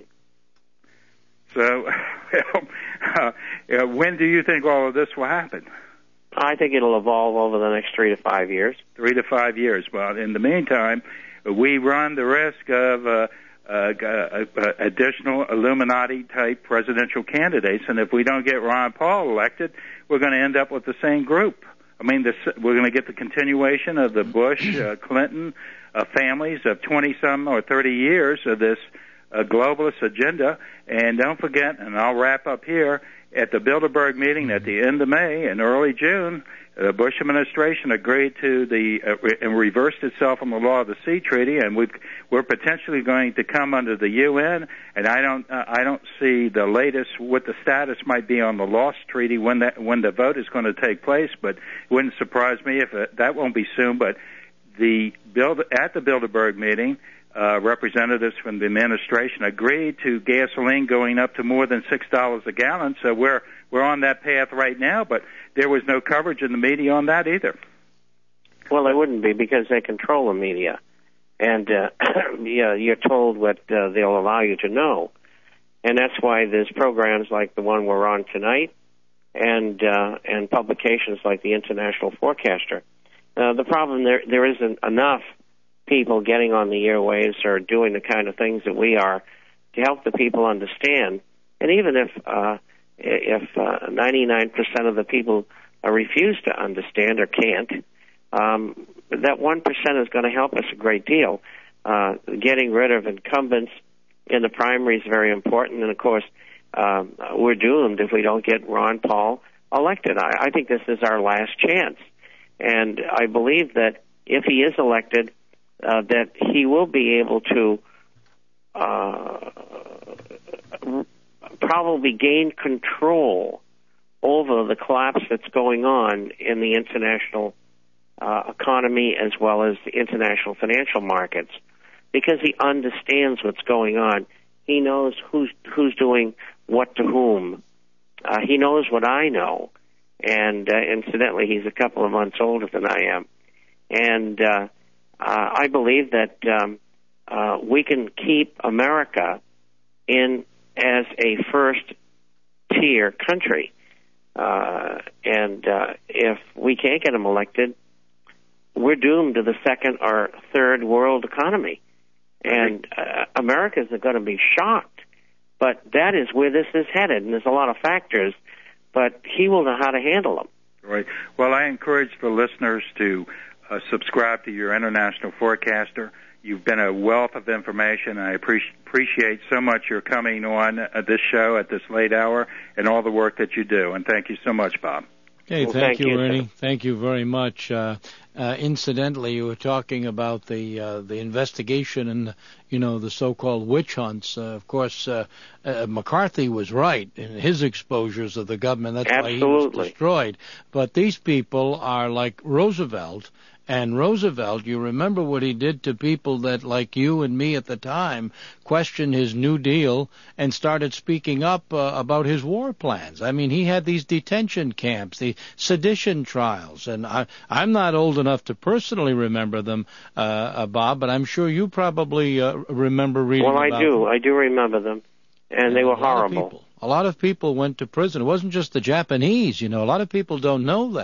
So, uh, when do you think all of this will happen? I think it'll evolve over the next three to five years. Three to five years. Well, in the meantime, we run the risk of uh, uh, uh, additional Illuminati-type presidential candidates, and if we don't get Ron Paul elected, we're going to end up with the same group. I mean, this, we're going to get the continuation of the Bush, uh, Clinton uh, families of twenty-some or thirty years of this uh, globalist agenda. And don't forget, and I'll wrap up here, at the Bilderberg meeting at the end of May and early June, the Bush administration agreed to the uh, re- and reversed itself from the Law of the Sea Treaty, and we've, we're potentially going to come under the U N. And I don't, uh, I don't see the latest what the status might be on the Lost Treaty when that when the vote is going to take place. But it wouldn't surprise me if it, that won't be soon. But the build at the Bilderberg meeting, uh, representatives from the administration agreed to gasoline going up to more than six dollars a gallon. So we're we're on that path right now, but there was no coverage in the media on that either. Well, it wouldn't be because they control the media, and uh, yeah, you're told what uh, they'll allow you to know, and that's why there's programs like the one we're on tonight, and uh, and publications like the International Forecaster. Uh, the problem there there isn't enough people getting on the airwaves or doing the kind of things that we are to help the people understand. And even if uh, if uh, ninety-nine percent of the people uh, refuse to understand or can't, um, that one percent is going to help us a great deal. Uh, getting rid of incumbents in the primary is very important, and of course, um, we're doomed if we don't get Ron Paul elected. I, I think this is our last chance, and I believe that if he is elected, Uh, that he will be able to uh, probably gain control over the collapse that's going on in the international uh, economy as well as the international financial markets, because he understands what's going on. He knows who's who's doing what to whom. Uh, he knows what I know, and uh, incidentally, he's a couple of months older than I am, and uh, Uh, I believe that um, uh, we can keep America in as a first-tier country. Uh, and uh, if we can't get him elected, we're doomed to the second or third world economy. And uh, Americans are going to be shocked. But that is where this is headed, and there's a lot of factors. But he will know how to handle them. Right. Well, I encourage the listeners to Uh, subscribe to your International Forecaster. You've been a wealth of information. I appreciate appreciate so much your coming on uh, this show at this late hour and all the work that you do. And thank you so much, Bob. Okay, well, thank, thank you, you, Ernie. Thank you very much. Uh, uh, incidentally, you were talking about the uh, the investigation and you know the so-called witch hunts. Uh, of course, uh, uh, McCarthy was right in his exposures of the government. That's Absolutely. why he was destroyed. But these people are like Roosevelt. And Roosevelt, you remember what he did to people that, like you and me at the time, questioned his New Deal and started speaking up uh, about his war plans. I mean, he had these detention camps, the sedition trials, and I, I'm not old enough to personally remember them, uh, uh, Bob, but I'm sure you probably uh, remember reading well, about I do. them. I do remember them, and, and they were a lot horrible. Of people, a lot of people went to prison. It wasn't just the Japanese, you know. A lot of people don't know that.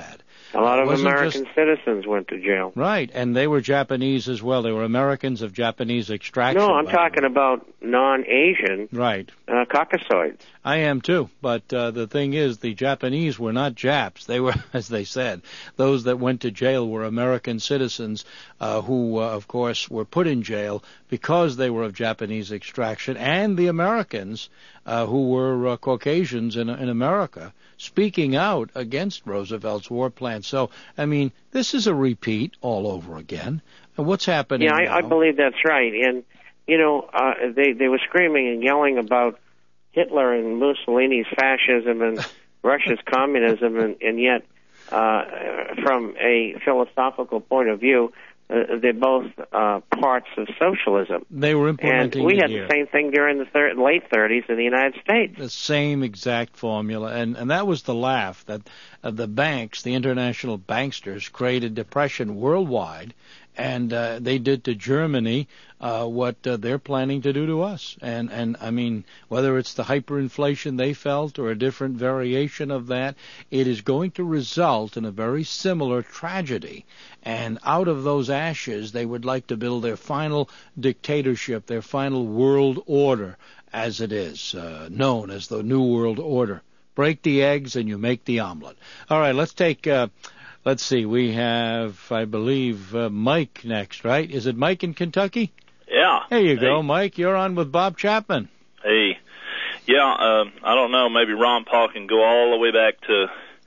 A lot It of wasn't American just- citizens went to jail. Right, and they were Japanese as well. They were Americans of Japanese extraction. No, I'm by the talking way. about non-Asian Right. uh, Caucasoids. I am too, but uh, the thing is, the Japanese were not Japs. They were, as they said, those that went to jail were American citizens uh, who, uh, of course, were put in jail because they were of Japanese extraction, and the Americans uh, who were uh, Caucasians in, in America, speaking out against Roosevelt's war plan. So, I mean, this is a repeat all over again. And what's happening Yeah, I, now? I believe that's right. And, you know, uh, they, they were screaming and yelling about Hitler and Mussolini's fascism and Russia's communism, and, and yet, uh, from a philosophical point of view, uh, they're both uh, parts of socialism. They were And implementing we it had here. the same thing during the thir- late thirties in the United States. The same exact formula, and and that was the laugh that uh, the banks, the international banksters, created depression worldwide, and uh, they did to Germany uh, what uh, they're planning to do to us. And and I mean, whether it's the hyperinflation they felt or a different variation of that, it is going to result in a very similar tragedy. And out of those ashes, they would like to build their final dictatorship, their final world order, as it is, uh, known as the New World Order. Break the eggs and you make the omelet. All right, let's take, uh, let's see, we have, I believe, uh, Mike next, right? Is it Mike in Kentucky? Yeah. There you go, Hey. Mike. You're on with Bob Chapman. Hey, yeah, um, I don't know, maybe Ron Paul can go all the way back to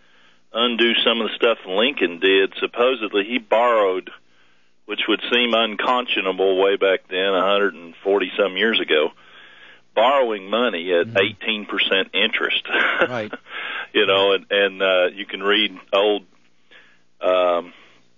undo some of the stuff Lincoln did. Supposedly he borrowed, which would seem unconscionable way back then, one hundred forty some years ago, borrowing money at mm-hmm. eighteen percent interest. Right. You know, and, and uh, you can read old um,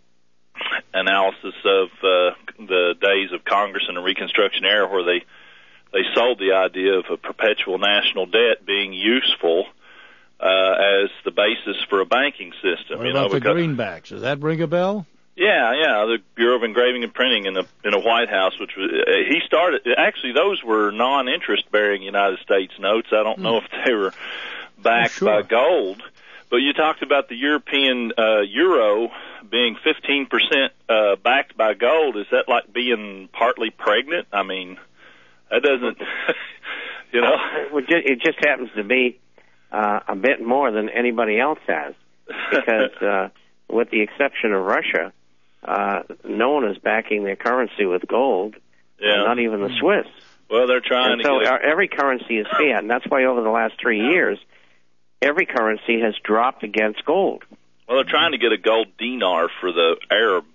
analysis of uh, the days of Congress in the Reconstruction era where they they sold the idea of a perpetual national debt being useful uh, as the basis for a banking system. What you about know, the because, greenbacks? Does that ring a bell? Yeah, yeah, the Bureau of Engraving and Printing in the in the White House, which was uh, he started. Actually, those were non-interest bearing United States notes. I don't know if they were backed oh, sure. by gold, but you talked about the European uh, euro being fifteen percent uh, backed by gold. Is that like being partly pregnant? I mean, that doesn't, you know. It just happens to be uh, a bit more than anybody else has, because uh, with the exception of Russia, uh, no one is backing their currency with gold, yeah. not even the Swiss. Well, they're trying and to so get our, every currency is fiat, and that's why over the last three years, every currency has dropped against gold. Well, they're trying to get a gold dinar for the Arab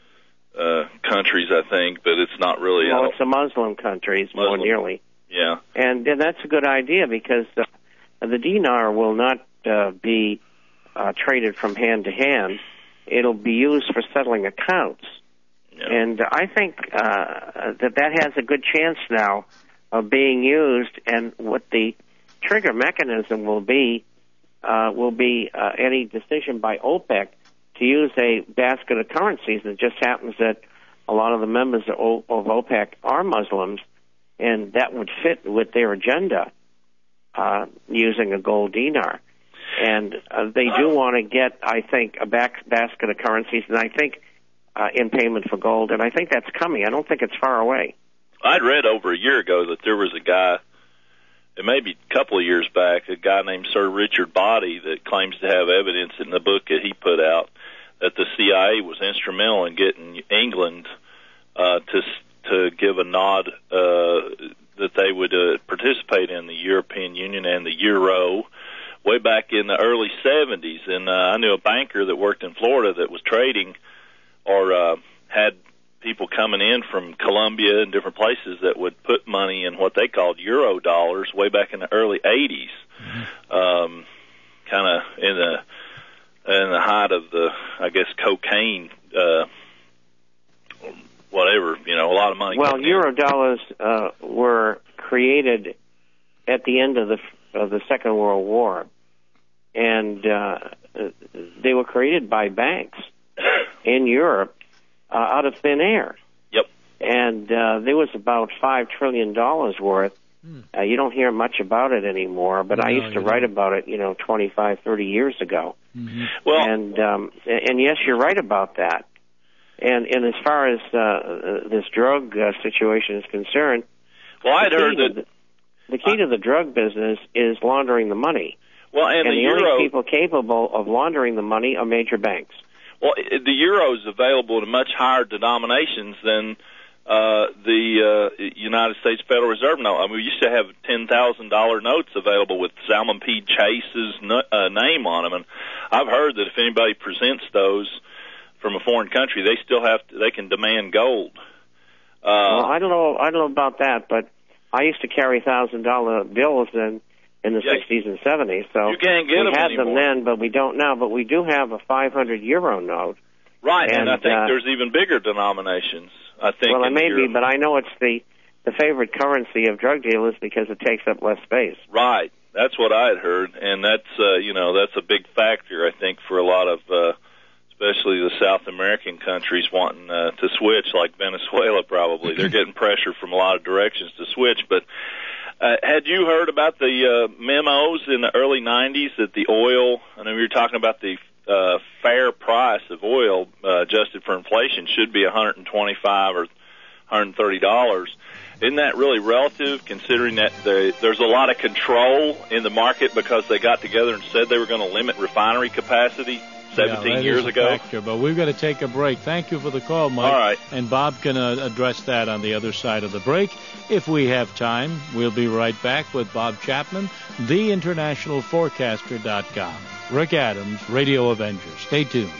uh, countries, I think, but it's not really. Well, it's the Muslim countries Muslim. more nearly. Yeah. And, and that's a good idea because uh, the dinar will not uh, be uh, traded from hand to hand. It'll be used for settling accounts. Yeah. And I think uh, that that has a good chance now of being used, and what the trigger mechanism will be uh, will be uh, any decision by OPEC to use a basket of currencies. It just happens that a lot of the members of, o- of OPEC are Muslims, and that would fit with their agenda, uh, using a gold dinar. And uh, they do want to get, I think, a back basket of currencies, and I think uh, in payment for gold, and I think that's coming. I don't think it's far away. I'd read over a year ago that there was a guy, it may be a couple of years back, a guy named Sir Richard Body that claims to have evidence in the book that he put out that the C I A was instrumental in getting England uh, to to give a nod uh, that they would uh, participate in the European Union and the Euro way back in the early seventies. And uh, I knew a banker that worked in Florida that was trading or uh, had people coming in from Colombia and different places that would put money in what they called Euro dollars way back in the early eighties, mm-hmm. um, kind of in the in the height of the, I guess, cocaine, uh, whatever, you know, a lot of money. Well, Euro dollars uh, were created at the end of the of the Second World War, and uh, they were created by banks in Europe uh, out of thin air. Yep. And uh, there was about five trillion dollars worth, mm. Uh, you don't hear much about it anymore, but No, I used to you write don't. about it, you know, twenty-five, thirty years ago. Mm-hmm. Well, And um, and yes, you're right about that. And and as far as uh, this drug uh, situation is concerned, well, I'd the key heard to that. the, the key to the drug business is laundering the money. Well, and, And the, the euro. only people capable of laundering the money are major banks. Well, i- the euro is available in much higher denominations than uh, the uh, United States Federal Reserve note. I mean, we used to have ten thousand dollar notes available with Salmon P. Chase's no, uh, name on them, and I've heard that if anybody presents those from a foreign country, they still have to, they can demand gold. Uh, well, I don't know. I don't know about that, but I used to carry thousand dollar bills in in the Yeah. sixties and seventies. So You can't get we them had anymore. them then, but we don't now. But we do have a five hundred euro note. Right, and, And, I think uh, there's even bigger denominations. I think. Well, it in may Europe. be, but I know it's the the favorite currency of drug dealers because it takes up less space. Right, that's what I had heard, and that's uh, you know that's a big factor I think for a lot of, uh, especially the South American countries wanting uh, to switch, like Venezuela. Probably they're getting pressure from a lot of directions to switch. But uh, had you heard about the uh, memos in the early nineties that the oil? I know we were talking about the uh, fair price of oil uh, adjusted for inflation should be one hundred twenty-five or one hundred thirty dollars. Isn't that really relative, considering that the, there's a lot of control in the market because they got together and said they were going to limit refinery capacity seventeen yeah, that years is a ago? Factor, but we've got to take a break. Thank you for the call, Mike. All right. And Bob can uh, address that on the other side of the break. If we have time, we'll be right back with Bob Chapman, the international forecaster dot com. Rick Adams, Radio Avenger. Stay tuned.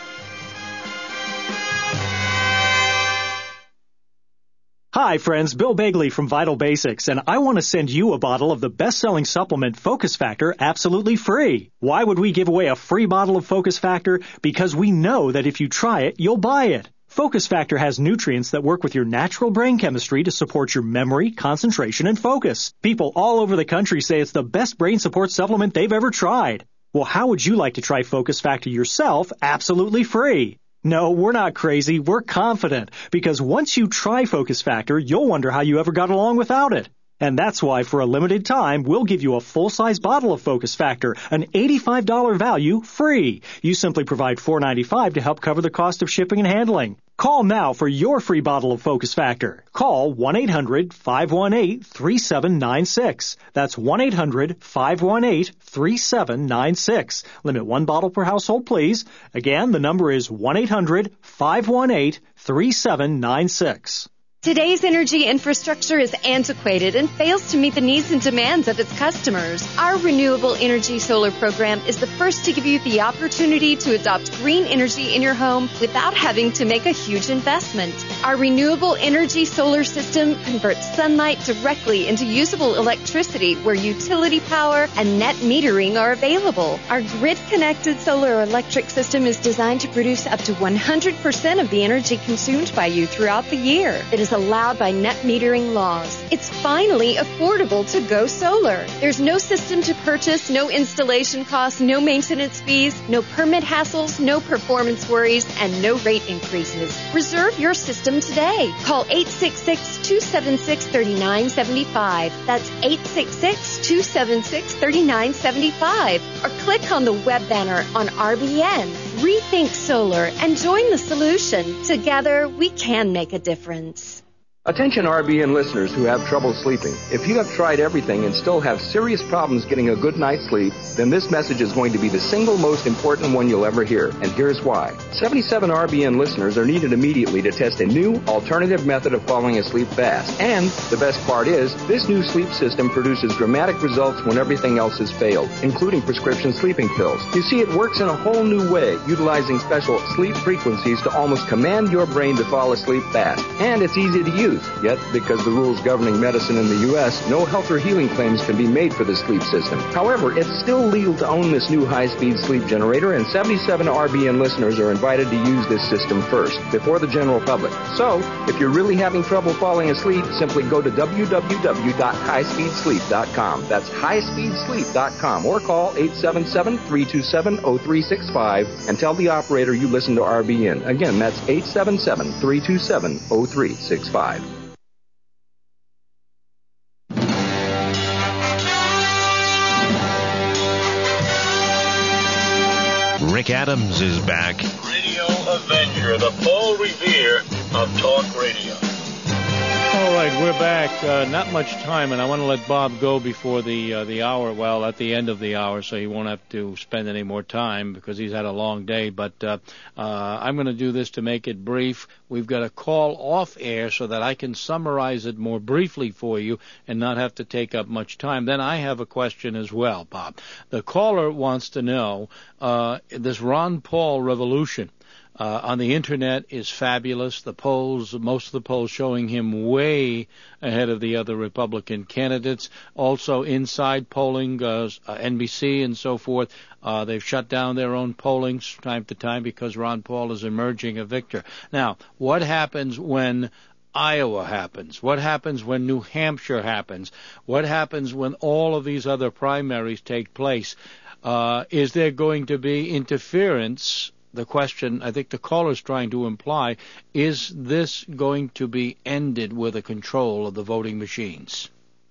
Hi, friends. Bill Begley from Vital Basics, and I want to send you a bottle of the best-selling supplement Focus Factor absolutely free. Why would we give away a free bottle of Focus Factor? Because we know that if you try it, you'll buy it. Focus Factor has nutrients that work with your natural brain chemistry to support your memory, concentration, and focus. People all over the country say it's the best brain support supplement they've ever tried. Well, how would you like to try Focus Factor yourself absolutely free? No, we're not crazy. We're confident. Because once you try Focus Factor, you'll wonder how you ever got along without it. And that's why, for a limited time, we'll give you a full-size bottle of Focus Factor, an eighty-five dollars value, free. You simply provide four dollars and ninety-five cents to help cover the cost of shipping and handling. Call now for your free bottle of Focus Factor. Call one eight hundred five one eight three seven nine six. That's one eight hundred five one eight three seven nine six. Limit one bottle per household, please. Again, the number is one eight hundred five one eight three seven nine six. Today's energy infrastructure is antiquated and fails to meet the needs and demands of its customers. Our Renewable Energy Solar program is the first to give you the opportunity to adopt green energy in your home without having to make a huge investment. Our Renewable Energy Solar system converts sunlight directly into usable electricity where utility power and net metering are available. Our grid-connected solar electric system is designed to produce up to one hundred percent of the energy consumed by you throughout the year. It is allowed by net metering laws. It's finally affordable to go solar. There's no system to purchase, no installation costs, no maintenance fees, no permit hassles, no performance worries, and no rate increases. Reserve your system today. Call eight six six, two seven six, three nine seven five. That's eight six six, two seven six, three nine seven five. Or click on the web banner on R B N. Rethink solar and join the solution. Together, we can make a difference. Attention R B N listeners who have trouble sleeping. If you have tried everything and still have serious problems getting a good night's sleep, then this message is going to be the single most important one you'll ever hear. And here's why. seventy-seven R B N listeners are needed immediately to test a new alternative method of falling asleep fast. And the best part is, this new sleep system produces dramatic results when everything else has failed, including prescription sleeping pills. You see, it works in a whole new way, utilizing special sleep frequencies to almost command your brain to fall asleep fast. And it's easy to use. Yet, because the rules governing medicine in the U S, no health or healing claims can be made for the sleep system. However, it's still legal to own this new high-speed sleep generator, and seventy-seven R B N listeners are invited to use this system first, before the general public. So, if you're really having trouble falling asleep, simply go to w w w dot high speed sleep dot com. That's high speed sleep dot com, or call eight seven seven, three two seven, zero three six five and tell the operator you listen to R B N. Again, that's eight seven seven, three two seven, zero three six five. Rick Adams is back. Radio Avenger, the Paul Revere of Talk Radio. All right, we're back. Uh, not much time, and I want to let Bob go before the uh, the hour, well, at the end of the hour, so he won't have to spend any more time because he's had a long day. But uh, uh, I'm going to do this to make it brief. We've got a call off air so that I can summarize it more briefly for you and not have to take up much time. Then I have a question as well, Bob. The caller wants to know uh, this Ron Paul revolution. Uh, on the Internet is fabulous. The polls, most of the polls showing him way ahead of the other Republican candidates. Also inside polling, uh, N B C and so forth, uh, they've shut down their own polling time to time because Ron Paul is emerging a victor. Now, what happens when Iowa happens? What happens when New Hampshire happens? What happens when all of these other primaries take place? Uh, is there going to be interference? The question I think the caller's trying to imply, is this going to be ended with a control of the voting machines?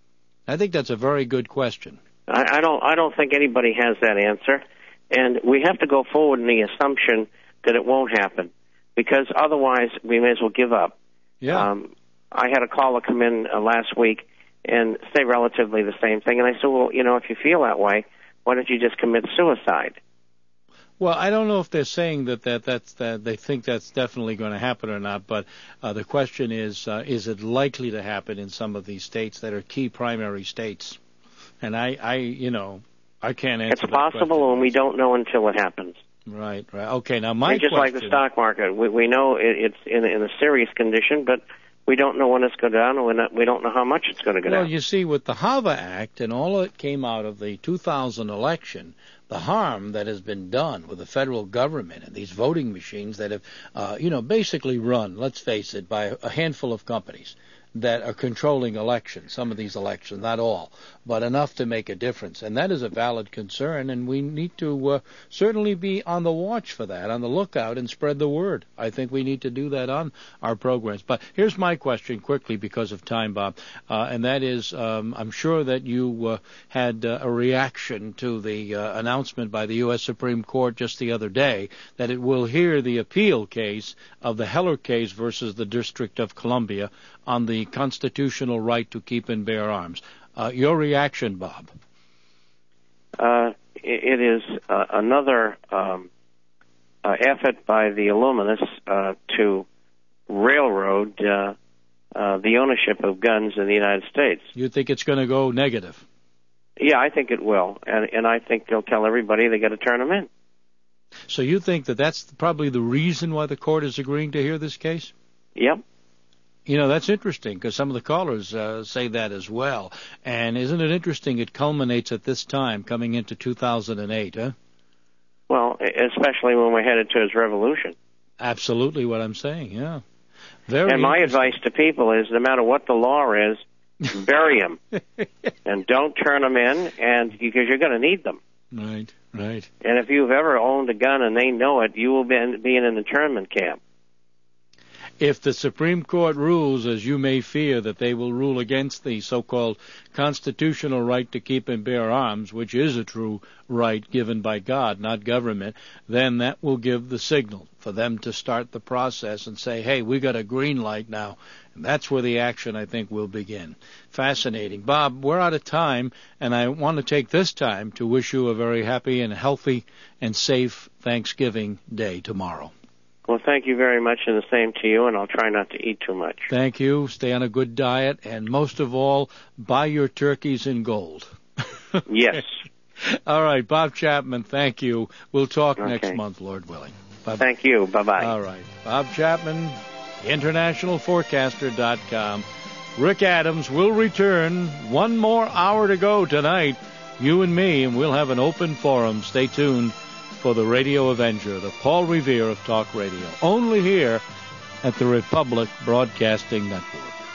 I think that's a very good question. I, I don't I don't think anybody has that answer. And we have to go forward in the assumption that it won't happen, because otherwise we may as well give up. Yeah. Um, I had a caller come in uh, last week and say relatively the same thing. And I said, well, you know, if you feel that way, why don't you just commit suicide? Well, I don't know if they're saying that, that that's that they think that's definitely going to happen or not, but uh, the question is, uh, is it likely to happen in some of these states that are key primary states? And I, I you know, I can't answer It's that possible, question. and we don't know until it happens. Right, right. Okay, now my and just question... like the stock market, we, we know it, it's in, in a serious condition, but we don't know when it's going down, and we're not, we don't know how much it's going to go well, down. Well, you see, with the HAVA Act and all that came out of the two thousand election, the harm that has been done with the federal government and these voting machines that have, uh, you know, basically run, let's face it, by a handful of companies that are controlling elections, some of these elections, not all, but enough to make a difference. And that is a valid concern, and we need to uh, certainly be on the watch for that, on the lookout, and spread the word. I think we need to do that on our programs. But here's my question quickly because of time, Bob, uh, and that is, um, I'm sure that you uh, had uh, a reaction to the uh, announcement by the U S Supreme Court just the other day that it will hear the appeal case of the Heller case versus the District of Columbia on the constitutional right to keep and bear arms. Uh, your reaction, Bob? Uh, it, it is uh, another um, uh, effort by the Illuminists uh, to railroad uh, uh, the ownership of guns in the United States. You think it's going to go negative? Yeah, I think it will, and, and I think they'll tell everybody they got to turn them in. So you think that that's probably the reason why the court is agreeing to hear this case? Yep. You know, that's interesting because some of the callers uh, say that as well. And isn't it interesting it culminates at this time, coming into two thousand eight, huh? Well, especially when we're headed towards revolution. Absolutely what I'm saying, yeah. Very and my advice to people is no matter what the law is, bury them. And don't turn them in, and because you're going to need them. Right, right. And if you've ever owned a gun and they know it, you will be in, be in an internment camp. If the Supreme Court rules, as you may fear, that they will rule against the so-called constitutional right to keep and bear arms, which is a true right given by God, not government, then that will give the signal for them to start the process and say, hey, we got a green light now. And that's where the action, I think, will begin. Fascinating. Bob, we're out of time, and I want to take this time to wish you a very happy and healthy and safe Thanksgiving Day tomorrow. Well, thank you very much, and the same to you, and I'll try not to eat too much. Thank you. Stay on a good diet, and most of all, buy your turkeys in gold. Yes. All right, Bob Chapman, thank you. We'll talk okay. next month, Lord willing. Bye-bye. Thank you. Bye-bye. All right. Bob Chapman, international forecaster dot com. Rick Adams will return. One more hour to go tonight, you and me, and we'll have an open forum. Stay tuned for the Radio Avenger, the Paul Revere of Talk Radio, only here at the Republic Broadcasting Network.